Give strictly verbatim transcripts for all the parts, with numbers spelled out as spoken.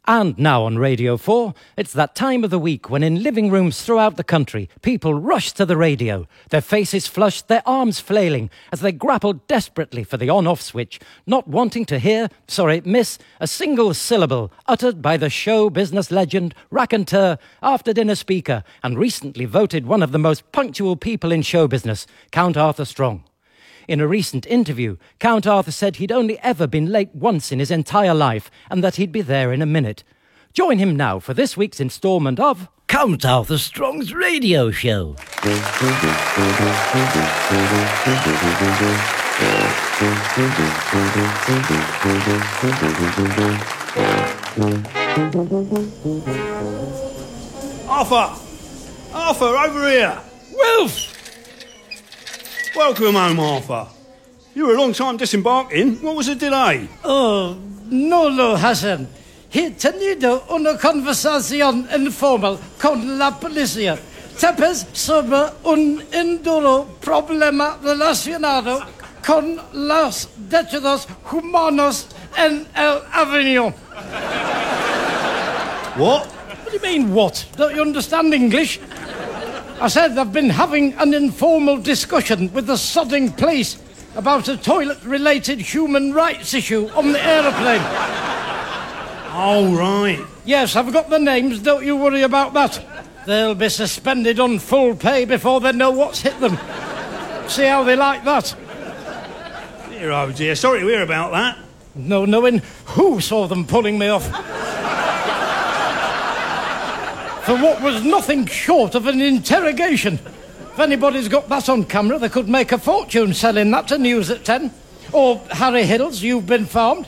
And now on Radio four, it's that time of the week when in living rooms throughout the country, people rush to the radio, their faces flushed, their arms flailing, as they grapple desperately for the on-off switch, not wanting to hear, sorry, miss, a single syllable uttered by the show business legend, raconteur, after-dinner speaker, and recently voted one of the most punctual people in show business, Count Arthur Strong. In a recent interview, Count Arthur said he'd only ever been late once in his entire life and that he'd be there in a minute. Join him now for this week's instalment of Count Arthur Strong's Radio Show. Arthur! Arthur, over here! Wilf! Welcome home, Arthur. You were a long time disembarking. What was the delay? Oh, no, no, Hassan. He tenido una conversación informal con la policía. Tepes sobre un induro problema relacionado con los derechos humanos en el Avenue. What? What do you mean, what? Don't you understand English? I said I've been having an informal discussion with the sodding police about a toilet-related human rights issue on the aeroplane. Oh, right. Yes, I've got the names, don't you worry about that. They'll be suspended on full pay before they know what's hit them. See how they like that? Dear, oh dear, sorry to hear about that. No knowing who saw them pulling me off. For what was nothing short of an interrogation. If anybody's got that on camera, they could make a fortune selling that to News at ten. Or Harry Hills, you've been farmed.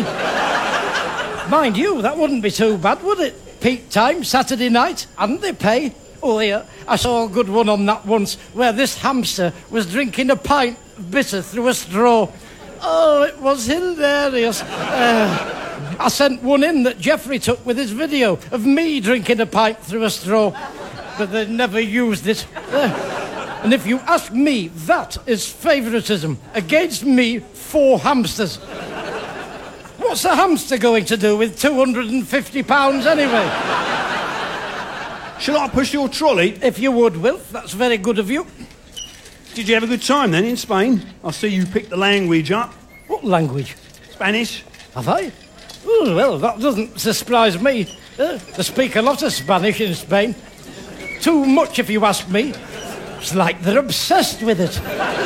Mind you, that wouldn't be too bad, would it? Peak time, Saturday night, and they pay. Oh, yeah, I saw a good one on that once, where this hamster was drinking a pint of bitter through a straw. Oh, it was hilarious. Uh, I sent one in that Jeffrey took with his video of me drinking a pint through a straw, but they never used it. Uh, and if you ask me, that is favouritism. Against me, four hamsters. What's a hamster going to do with two hundred fifty pounds anyway? Shall I push your trolley? If you would, Wilf, that's very good of you. Did you have a good time then in Spain? I see you picked the language up. What language? Spanish. Have I? Oh, well, that doesn't surprise me. Uh, they speak a lot of Spanish in Spain. Too much, if you ask me. It's like they're obsessed with it.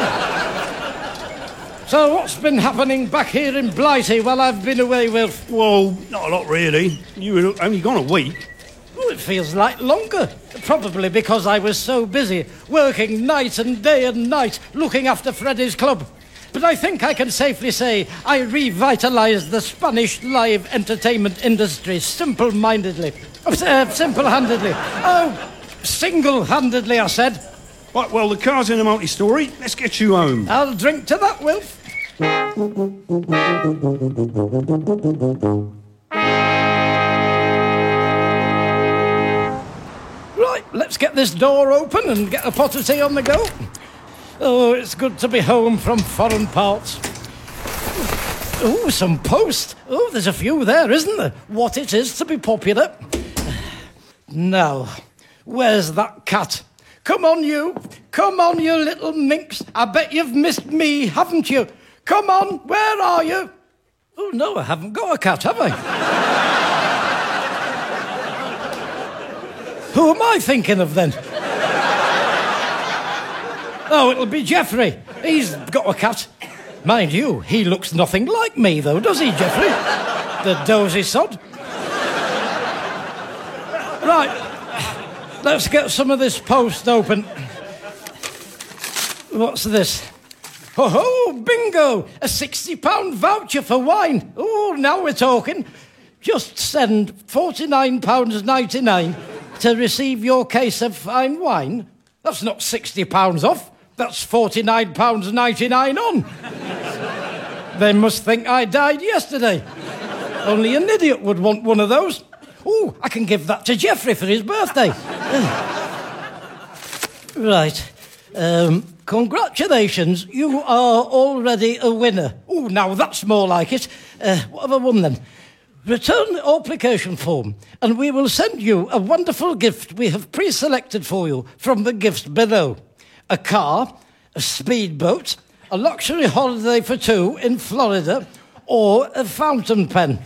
So what's been happening back here in Blighty while I've been away, Wilf? Well, not a lot, really. You were only gone a week. Oh, it feels like longer. Probably because I was so busy, working night and day and night, looking after Freddie's club. But I think I can safely say I revitalised the Spanish live entertainment industry simple-mindedly. Uh, simple-handedly. Oh, single-handedly, I said. Right, well, the car's in a multi-story. Let's get you home. I'll drink to that, Wilf. Right, let's get this door open and get a pot of tea on the go. Oh, it's good to be home from foreign parts. Oh, some post. Oh, there's a few there, isn't there? What it is to be popular. Now, where's that cat? Come on, you. Come on, you little minx. I bet you've missed me, haven't you? Come on, where are you? Oh, no, I haven't got a cat, have I? Who am I thinking of, then? Oh, it'll be Jeffrey. He's got a cat. Mind you, he looks nothing like me, though, does he, Jeffrey? The dozy sod. Right. Let's get some of this post open. What's this? Ho ho, bingo! A sixty pound voucher for wine. Oh, now we're talking. Just send forty-nine pounds ninety-nine to receive your case of fine wine. That's not sixty pounds off. That's forty-nine pounds ninety-nine on. They must think I died yesterday. Only an idiot would want one of those. Oh, I can give that to Jeffrey for his birthday. Right. Um, congratulations, you are already a winner. Oh, now that's more like it. Uh, what have I won then? Return the application form, and we will send you a wonderful gift we have pre-selected for you from the gifts below. A car, a speedboat, a luxury holiday for two in Florida, or a fountain pen.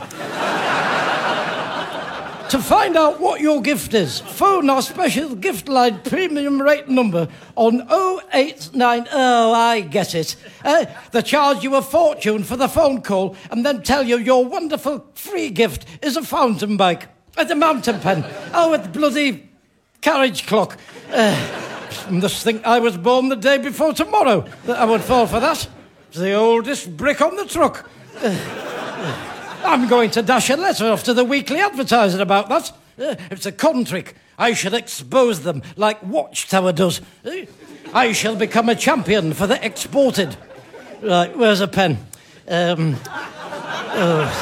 To find out what your gift is, phone our special gift line premium rate number on oh eight nine... Oh, I get it. Uh, they charge you a fortune for the phone call and then tell you your wonderful free gift is a fountain bike and a mountain pen. Oh, with bloody carriage clock. Uh, just think I was born the day before tomorrow that I would fall for that. It's the oldest brick on the truck. Uh, uh. I'm going to dash a letter off to the Weekly Advertiser about that. Uh, it's a con trick. I shall expose them like Watchtower does. Uh, I shall become a champion for the exported. Right, where's a pen? Um, oh.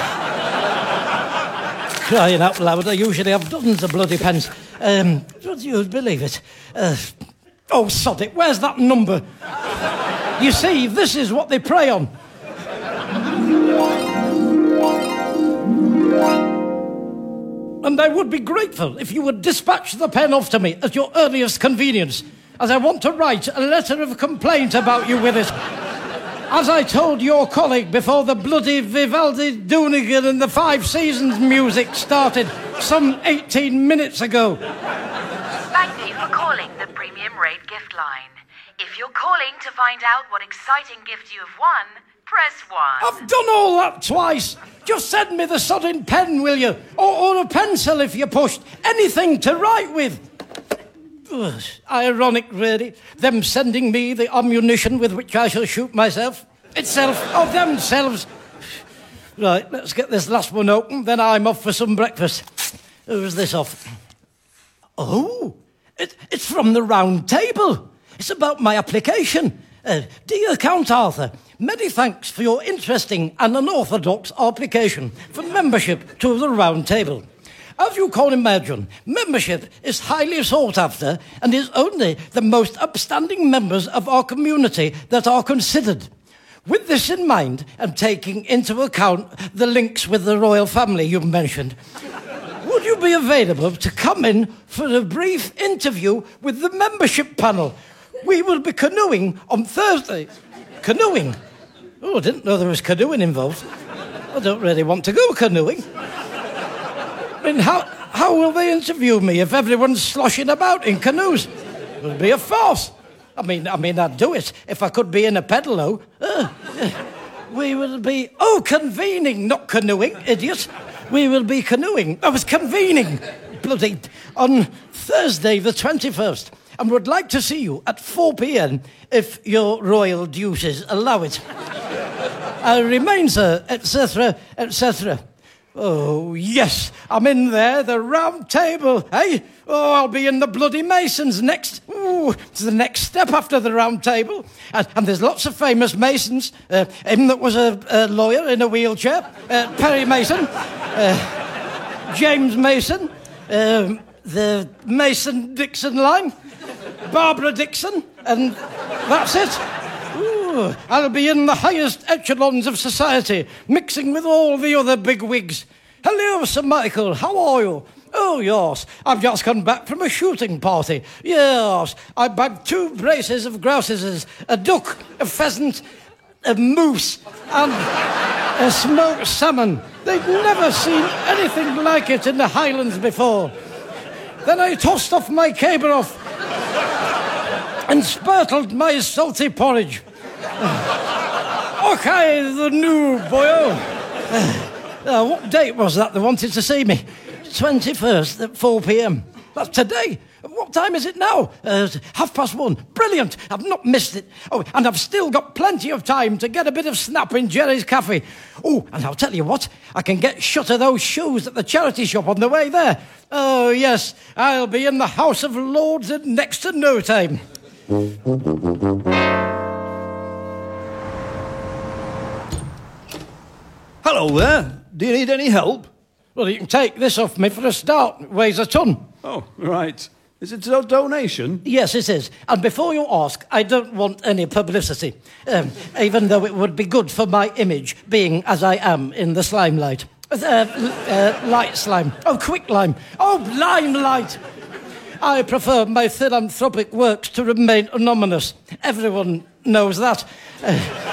Crying out loud, I usually have dozens of bloody pens. Um, would you believe it? Uh, oh, sod it, where's that number? You see, this is what they prey on. And I would be grateful if you would dispatch the pen off to me at your earliest convenience, as I want to write a letter of complaint about you with it. As I told your colleague before the bloody Vivaldi, Doonigan and the Five Seasons music started some eighteen minutes ago. Thank you for calling the Premium Rate gift line. If you're calling to find out what exciting gift you have won, press one. I've done all that twice. Just send me the sodding pen, will you? Or, or a pencil if you're pushed. Anything to write with. Ugh, ironic, really. Them sending me the ammunition with which I shall shoot myself. Itself. Oh, themselves. Right, let's get this last one open, then I'm off for some breakfast. Who's this off? Oh, it, it's from the Round Table. It's about my application. Uh, dear Count Arthur, many thanks for your interesting and unorthodox application for membership to the Round Table. As you can imagine, membership is highly sought after and is only the most upstanding members of our community that are considered. With this in mind, and taking into account the links with the royal family you've mentioned, would you be available to come in for a brief interview with the membership panel? We will be canoeing on Thursday. Canoeing? Oh, I didn't know there was canoeing involved. I don't really want to go canoeing. I mean, how, how will they interview me if everyone's sloshing about in canoes? It would be a farce. I mean, I mean, I'd do it if I could be in a pedalo. Uh, uh, we will be... Oh, convening, not canoeing, idiot. We will be canoeing. I was convening. Bloody... On Thursday the twenty-first. And would like to see you at four p.m. if your royal duties allow it. I remain, sir, et cetera, et cetera. Oh, yes, I'm in there, the Round Table, eh? Oh, I'll be in the bloody Masons next. Ooh, it's the next step after the Round Table. And, and there's lots of famous Masons. Uh, him that was a, a lawyer in a wheelchair, uh, Perry Mason, uh, James Mason, um, the Mason-Dixon line, Barbara Dixon, and that's it. Ooh, I'll be in the highest echelons of society, mixing with all the other big wigs. Hello, Sir Michael, how are you? Oh, yes, I've just come back from a shooting party. Yes, I bagged two braces of grouses, a duck, a pheasant, a moose, and a smoked salmon. They'd never seen anything like it in the Highlands before. Then I tossed off my caber off and spurtled my salty porridge. Okay, the new boyo. Uh, uh, what date was that they wanted to see me? twenty-first at four p.m. That's today. What time is it now? Uh, half past one. Brilliant. I've not missed it. Oh, and I've still got plenty of time to get a bit of snap in Jerry's Cafe. Oh, and I'll tell you what, I can get shut of those shoes at the charity shop on the way there. Oh, yes, I'll be in the House of Lords in next to no time. Hello there. Do you need any help? Well, you can take this off me for a start. It weighs a ton. Oh, right. Is it a donation? Yes, it is. And before you ask, I don't want any publicity, um, even though it would be good for my image, being as I am in the slimelight. Uh, uh, light slime. Oh, quick lime. Oh, limelight. I prefer my philanthropic works to remain anonymous. Everyone knows that. Uh,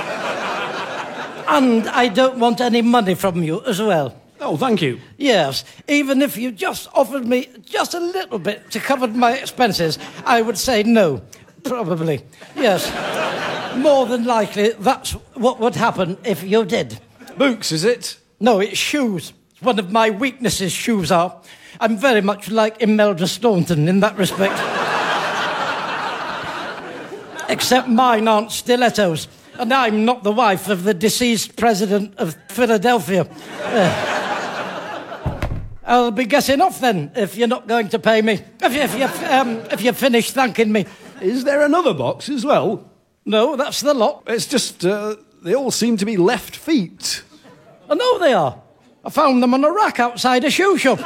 and I don't want any money from you as well. Oh, thank you. Yes, even if you just offered me just a little bit to cover my expenses, I would say no. Probably. Yes. More than likely, that's what would happen if you did. Boots, is it? No, it's shoes. It's one of my weaknesses, shoes are. I'm very much like Imelda Staunton in that respect. Except mine aren't stilettos. And I'm not the wife of the deceased president of Philadelphia. Uh, I'll be getting off then, if you're not going to pay me. If, you, if, you, um, if you're finished thanking me. Is there another box as well? No, that's the lot. It's just, uh, they all seem to be left feet. I know they are. I found them on a rack outside a shoe shop.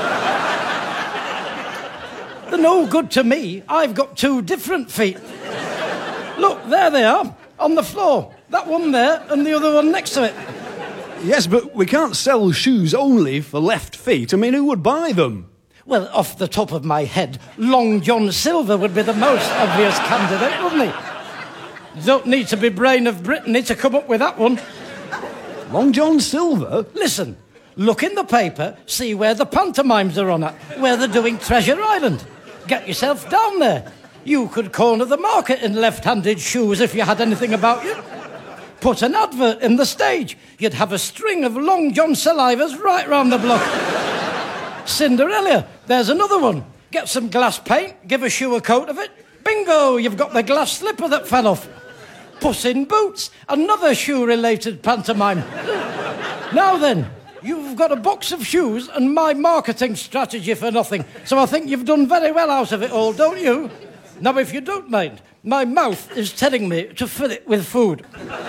They're no good to me. I've got two different feet. Look, there they are, on the floor. That one there and the other one next to it. Yes, but we can't sell shoes only for left feet. I mean, who would buy them? Well, off the top of my head, Long John Silver would be the most obvious candidate, wouldn't he? Don't need to be brain of Brittany to come up with that one. Long John Silver? Listen, look in the paper, see where the pantomimes are on at, where they're doing Treasure Island. Get yourself down there. You could corner the market in left-handed shoes if you had anything about you. Put an advert in the stage. You'd have a string of Long John Salivas right round the block. Cinderella, there's another one. Get some glass paint, give a shoe a coat of it. Bingo, you've got the glass slipper that fell off. Puss in Boots, another shoe-related pantomime. Now then, you've got a box of shoes and my marketing strategy for nothing. So I think you've done very well out of it all, don't you? Now, if you don't mind, my mouth is telling me to fill it with food.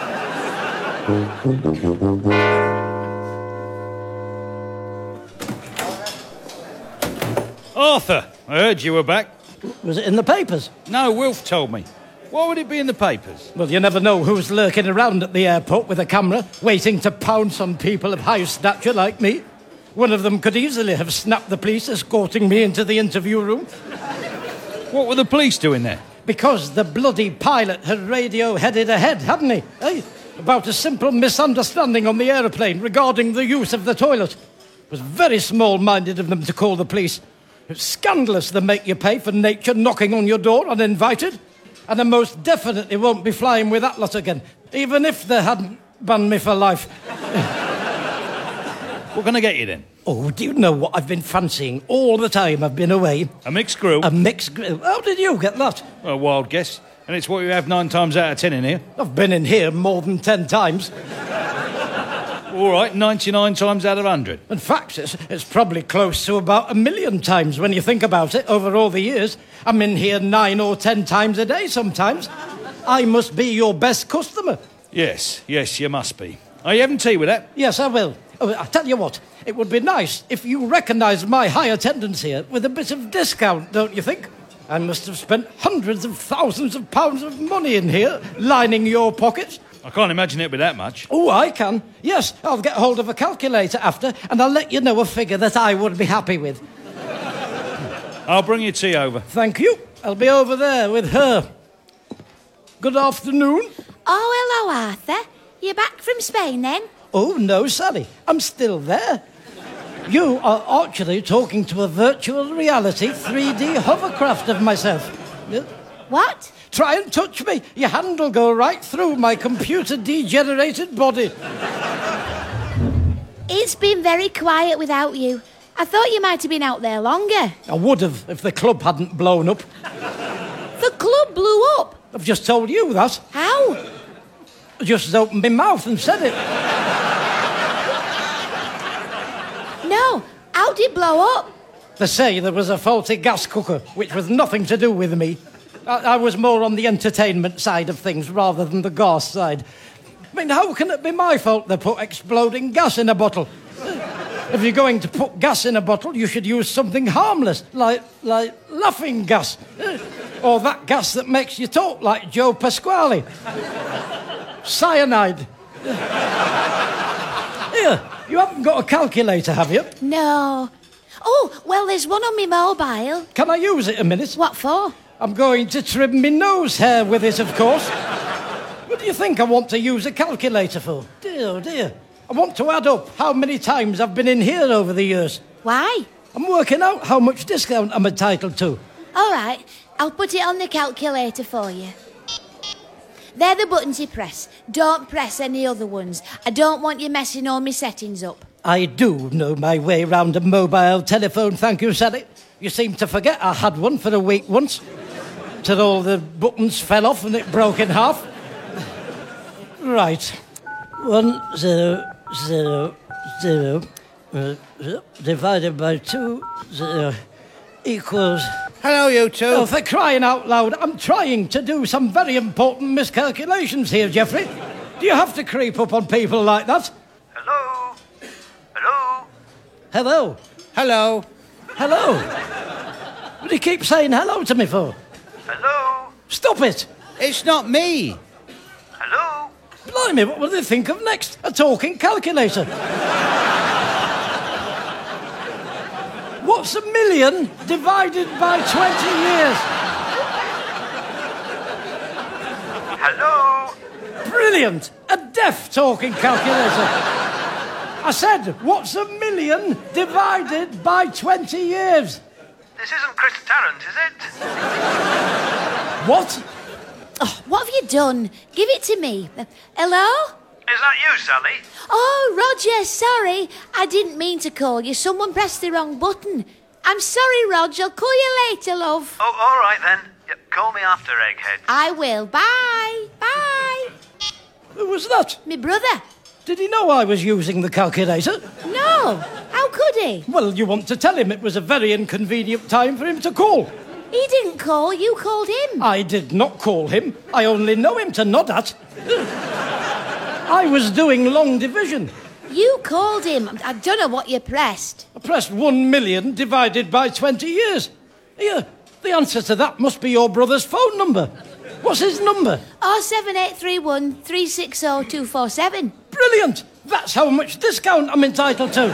Arthur, I heard you were back. Was it in the papers? No, Wilf told me. Why would it be in the papers? Well, you never know who's lurking around at the airport with a camera, waiting to pounce on people of high stature like me. One of them could easily have snapped the police escorting me into the interview room. What were the police doing there? Because the bloody pilot had radio-headed ahead, hadn't he? Eh? About a simple misunderstanding on the aeroplane regarding the use of the toilet. It was very small-minded of them to call the police. It's scandalous they make you pay for nature knocking on your door uninvited. And I most definitely won't be flying with that lot again, even if they hadn't banned me for life. What can I get you then? Oh, do you know what I've been fancying all the time I've been away? A mixed grill? A mixed grill. How did you get that? A wild guess. And it's what you have nine times out of ten in here. I've been in here more than ten times. All right, ninety-nine times out of one hundred. In fact, it's, it's probably close to about a million times when you think about it over all the years. I'm in here nine or ten times a day sometimes. I must be your best customer. Yes, yes, you must be. Are you having tea with that? Yes, I will. Oh, I'll tell you what, it would be nice if you recognised my high attendance here with a bit of discount, don't you think? I must have spent hundreds of thousands of pounds of money in here, lining your pockets. I can't imagine it'd be that much. Oh, I can. Yes, I'll get hold of a calculator after, and I'll let you know a figure that I would be happy with. I'll bring your tea over. Thank you. I'll be over there with her. Good afternoon. Oh, hello, Arthur. You back from Spain, then? Oh, no, Sally. I'm still there. You are actually talking to a virtual reality three D hovercraft of myself. What? Try and touch me. Your hand will go right through my computer-degenerated body. It's been very quiet without you. I thought you might have been out there longer. I would have if the club hadn't blown up. The club blew up? I've just told you that. How? I just opened my mouth and said it. No, how did it blow up? They say there was a faulty gas cooker, which was nothing to do with me. I, I was more on the entertainment side of things rather than the gas side. I mean, how can it be my fault they put exploding gas in a bottle? If you're going to put gas in a bottle, you should use something harmless, like, like laughing gas. Or that gas that makes you talk like Joe Pasquale. Cyanide. Here, You haven't got a calculator, have you? No. Oh, well, there's one on my mobile. Can I use it a minute? What for? I'm going to trim my nose hair with it, of course. What do you think I want to use a calculator for? Dear, oh dear. I want to add up how many times I've been in here over the years. Why? I'm working out how much discount I'm entitled to. All right, I'll put it on the calculator for you. They're the buttons you press. Don't press any other ones. I don't want you messing all my settings up. I do know my way round a mobile telephone, thank you, Sally. You seem to forget I had one for a week once. Till all the buttons fell off and it broke in half. Right. One, zero, zero, zero, uh, divided by two, zero, equals... Hello, you two. Oh, for crying out loud, I'm trying to do some very important miscalculations here, Geoffrey. Do you have to creep up on people like that? Hello? Hello? Hello? Hello. Hello? What do you keep saying hello to me for? Hello? Stop it! It's not me. Hello? Blimey, what will they think of next? A talking calculator. What's a million divided by twenty years? Hello? Brilliant! A deaf talking calculator. I said, what's a million divided by twenty years? This isn't Chris Tarrant, is it? What? Oh, what have you done? Give it to me. Uh, hello? Is that you, Sally? Oh, Roger, sorry. I didn't mean to call you. Someone pressed the wrong button. I'm sorry, Roger. I'll call you later, love. Oh, all right then. Yep, call me after, Egghead. I will. Bye. Bye. Who was that? My brother. Did he know I was using the calculator? No. How could he? Well, you want to tell him it was a very inconvenient time for him to call. He didn't call. You called him. I did not call him. I only know him to nod at. I was doing long division. You called him. I don't know what you pressed. I pressed one million divided by twenty years. Here, the answer to that must be your brother's phone number. What's his number? Oh, seven eight three one three six zero two four seven. Brilliant! That's how much discount I'm entitled to.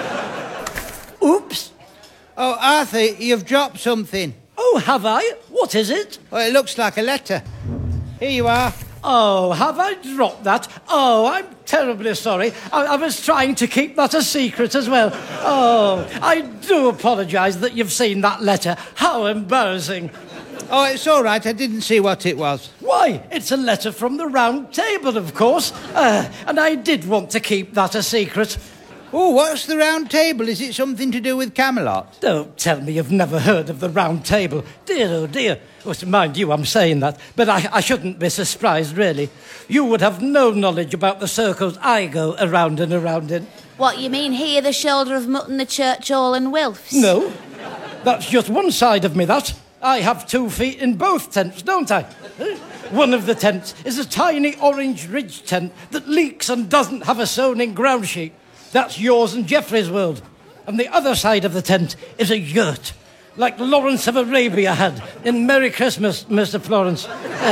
Oops. Oh, Arthur, you've dropped something. Oh, have I? What is it? Well, it looks like a letter. Here you are. Oh, have I dropped that? Oh, I'm terribly sorry. I, I was trying to keep that a secret as well. Oh, I do apologise that you've seen that letter. How embarrassing. Oh, it's all right. I didn't see what it was. Why, it's a letter from the Round Table, of course. Uh, and I did want to keep that a secret. Oh, what's the Round Table? Is it something to do with Camelot? Don't tell me you've never heard of the Round Table. Dear, oh dear. Well, mind you, I'm saying that, but I, I shouldn't be surprised, really. You would have no knowledge about the circles I go around and around in. What, you mean here, the shoulder of mutton, the church hall and Wilfs? No, that's just one side of me, that. I have two feet in both tents, don't I? One of the tents is a tiny orange ridge tent that leaks and doesn't have a sewn-in ground sheet. That's yours and Geoffrey's world. And the other side of the tent is a yurt, like Lawrence of Arabia had in Merry Christmas, Mister Florence.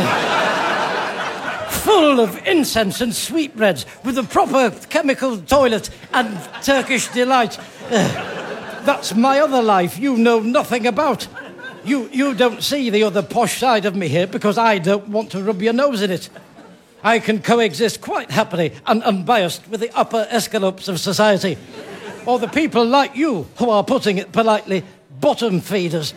Uh, full of incense and sweetbreads, with a proper chemical toilet and Turkish delight. Uh, that's my other life you know nothing about. You, you don't see the other posh side of me here because I don't want to rub your nose in it. I can coexist quite happily and unbiased with the upper escalopes of society. Or the people like you who are, putting it politely, bottom feeders.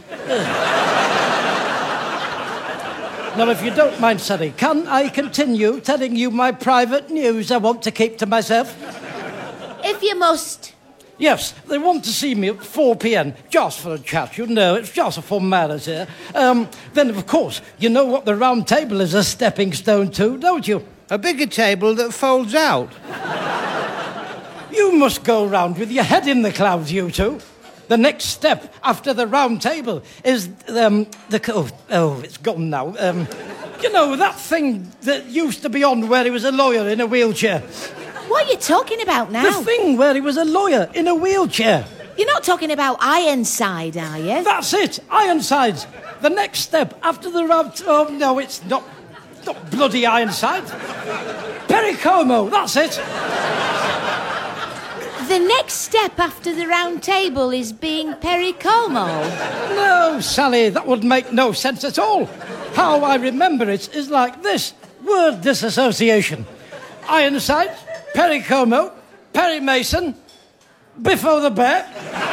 Now, if you don't mind, Sally, can I continue telling you my private news I want to keep to myself? If you must. Yes, they want to see me at four p.m, just for a chat, you know, it's just a formality. Um, then, of course, you know what the Round Table is a stepping stone to, don't you? A bigger table that folds out. You must go round with your head in the clouds, you two. The next step after the Round Table is um, the... Oh, oh, it's gone now. Um, you know, that thing that used to be on where he was a lawyer in a wheelchair. What are you talking about now? The thing where he was a lawyer in a wheelchair. You're not talking about Ironside, are you? That's it, Ironsides. The next step after the Round... Oh, no, it's not, not bloody Ironside. Pericomo, that's it. The next step after the round table is being Pericomo. No, Sally, that would make no sense at all. How I remember it is like this. Word disassociation. Ironside, Pericomo, Perry Mason, Biffo the Bear,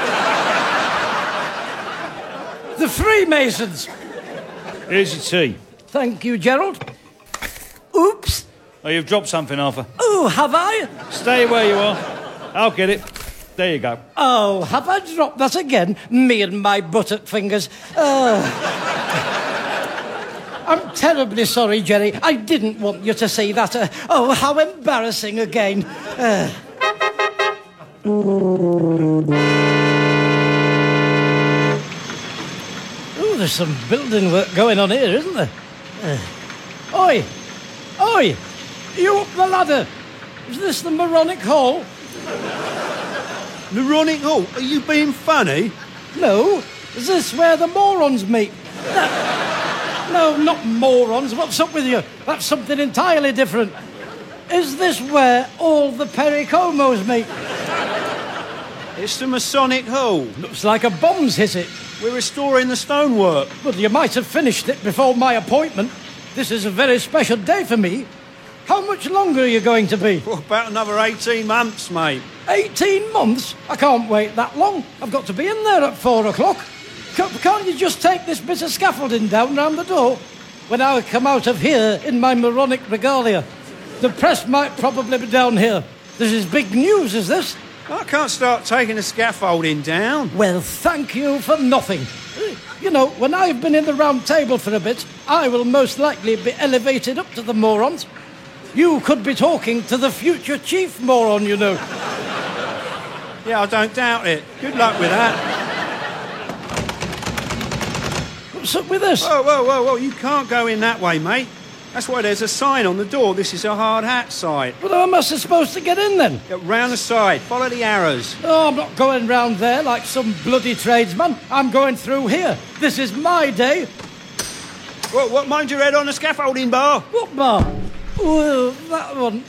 the Freemasons. Here's your tea. Thank you, Gerald. Oops. Oh, you've dropped something, Arthur. Oh, have I? Stay where you are. I'll get it. There you go. Oh, have I dropped that again? Me and my buttock fingers. Oh. I'm terribly sorry, Jerry. I didn't want you to see that. Uh, oh, how embarrassing again. Uh. Oh, there's some building work going on here, isn't there? Uh. Oi! Oi! You up the ladder? Is this the Moronic Hall? Moronic Hall? Are you being funny? No. Is this where the morons meet? No, no, not morons. What's up with you? That's something entirely different. Is this where all the Pericomos meet? It's the Masonic Hall. Looks like a bomb's hit it. We're restoring the stonework. But you might have finished it before my appointment. This is a very special day for me. How much longer are you going to be? For about another eighteen months, mate. eighteen months? I can't wait that long. I've got to be in there at four o'clock. Can't you just take this bit of scaffolding down round the door? When I come out of here in my moronic regalia, the press might probably be down here. This is big news, is this? I can't start taking the scaffolding down. Well, thank you for nothing. You know, when I've been in the round table for a bit, I will most likely be elevated up to the morons. You could be talking to the future chief moron, you know. Yeah, I don't doubt it. Good luck with that. What's up with this? Whoa, whoa, whoa, whoa. You can't go in that way, mate. That's why there's a sign on the door. This is a hard hat site. Well, how am I supposed to get in then? Get round the side. Follow the arrows. Oh, I'm not going round there like some bloody tradesman. I'm going through here. This is my day. What, what, mind your head on the scaffolding bar? What bar? Oh, that one.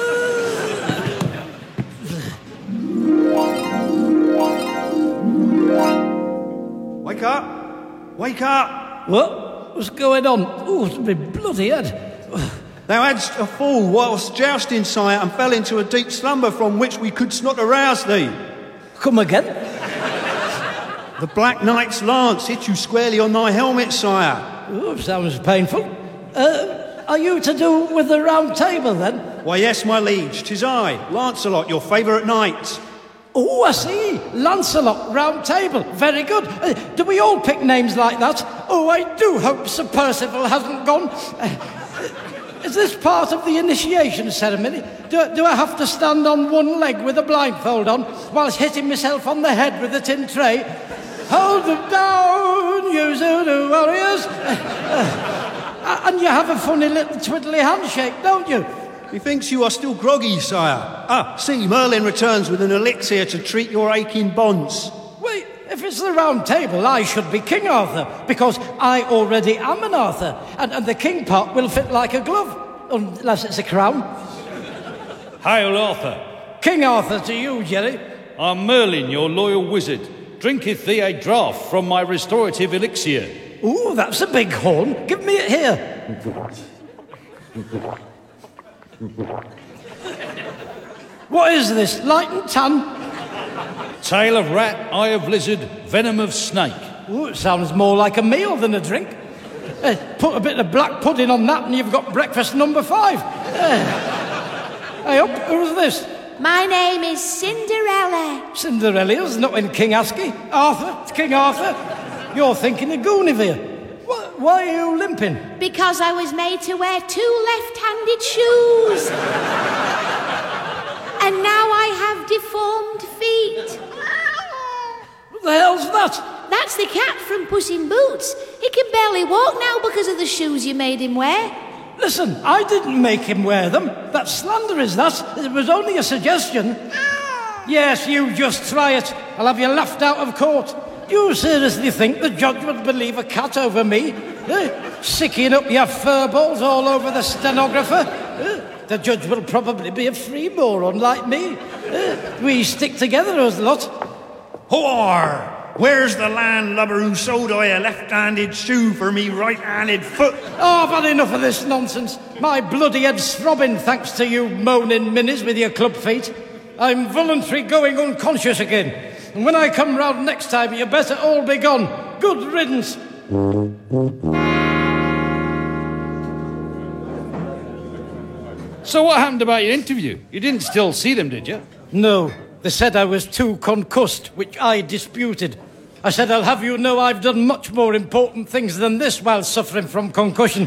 Wake up. Wake up. What? What's going on? Oh, it's my bloody head. Thou hadst a fall whilst jousting, sire, and fell into a deep slumber from which we couldst not arouse thee. Come again? The Black Knight's lance hit you squarely on thy helmet, sire. Oh, sounds painful. Uh, are you to do with the round table, then? Why, yes, my liege. 'Tis I, Lancelot, your favourite knight. Oh, I see. Lancelot, round table. Very good. Uh, do we all pick names like that? Oh, I do hope Sir Percival hasn't gone. Uh, is this part of the initiation ceremony? Do, do I have to stand on one leg with a blindfold on whilst hitting myself on the head with a tin tray? Hold them down, you Zulu warriors. Uh, uh, and you have a funny little twiddly handshake, don't you? Methinks you are still groggy, sire. Ah, see, Merlin returns with an elixir to treat your aching bonds. Wait, if it's the round table, I should be King Arthur, because I already am an Arthur, and, and the king part will fit like a glove, unless it's a crown. Hail, Arthur. King Arthur to you, Jerry. I'm Merlin, your loyal wizard. Drinketh thee a draught from my restorative elixir. Ooh, that's a big horn. Give me it here. What is this, light and tan? Tail of rat, eye of lizard, venom of snake. Ooh, it sounds more like a meal than a drink. Uh, put a bit of black pudding on that and you've got breakfast number five. Uh, hey up, who's this? My name is Cinderella. Cinderella's not in King Ascii. Arthur, it's King Arthur. You're thinking of Guinevere. Why, why are you limping? Because I was made to wear two left-handed shoes. And now I have deformed feet. What the hell's that? That's the cat from Puss in Boots. He can barely walk now because of the shoes you made him wear. Listen, I didn't make him wear them. That's slander, is that? It was only a suggestion. Yes, you just try it. I'll have you laughed out of court. Do you seriously think the judge would believe a cat over me? Eh? Sicking up your furballs all over the stenographer? Eh? The judge will probably be a free moron like me. Uh, we stick together as a lot. Whore! Where's the landlubber who sold I a left-handed shoe for me right-handed foot? Oh, I've had enough of this nonsense. My bloody head's throbbing thanks to you moaning minis with your club feet. I'm voluntary going unconscious again. And when I come round next time, you better all be gone. Good riddance. So what happened about your interview? You didn't still see them, did you? No. They said I was too concussed, which I disputed. I said, I'll have you know I've done much more important things than this while suffering from concussion.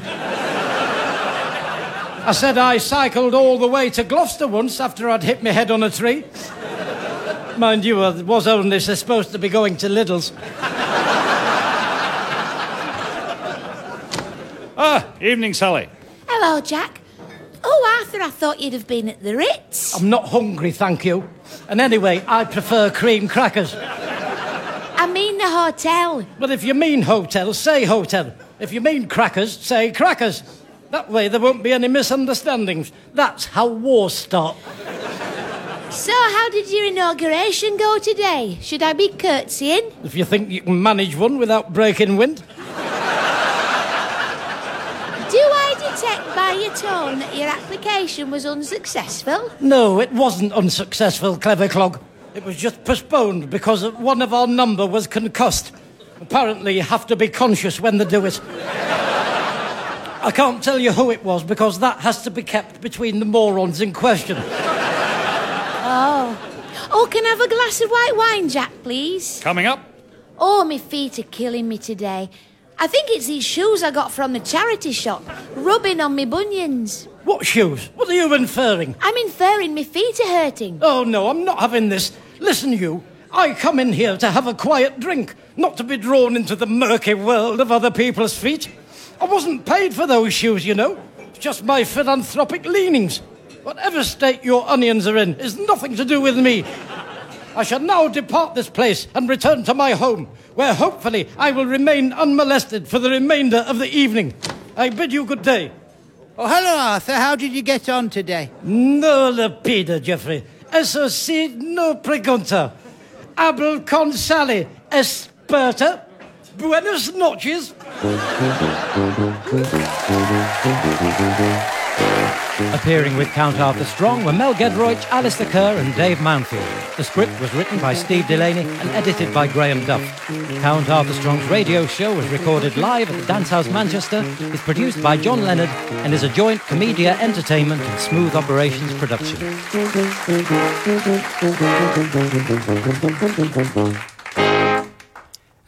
I said I cycled all the way to Gloucester once after I'd hit my head on a tree. Mind you, I was only supposed to be going to Lidl's. Ah, evening, Sally. Hello, Jack. Oh, Arthur, I thought you'd have been at the Ritz. I'm not hungry, thank you. And anyway, I prefer cream crackers. I mean the hotel. But if you mean hotel, say hotel. If you mean crackers, say crackers. That way there won't be any misunderstandings. That's how wars start. So, how did your inauguration go today? Should I be curtsying? If you think you can manage one without breaking wind. Do I detect by your tone that your application was unsuccessful? No, it wasn't unsuccessful, clever clog. It was just postponed because one of our number was concussed. Apparently, you have to be conscious when they do it. I can't tell you who it was because that has to be kept between the morons in question. Oh. Oh, can I have a glass of white wine, Jack, please? Coming up. Oh, my feet are killing me today. I think it's these shoes I got from the charity shop, rubbing on me bunions. What shoes? What are you inferring? I'm inferring my feet are hurting. Oh, no, I'm not having this. Listen, you. I come in here to have a quiet drink, not to be drawn into the murky world of other people's feet. I wasn't paid for those shoes, you know. It's just my philanthropic leanings. Whatever state your onions are in is nothing to do with me. I shall now depart this place and return to my home, where hopefully I will remain unmolested for the remainder of the evening. I bid you good day. Oh, hello, Arthur. How did you get on today? No lapida, Geoffrey. Eso si no pregunta. Hablo con Sally. Esperta. Buenas noches. Appearing with Count Arthur Strong were Mel Gedroych, Alistair Kerr and Dave Mountfield. The script was written by Steve Delaney and edited by Graham Duff. Count Arthur Strong's radio show was recorded live at the Dance House Manchester, is produced by John Leonard and is a joint Comedia Entertainment and Smooth Operations production.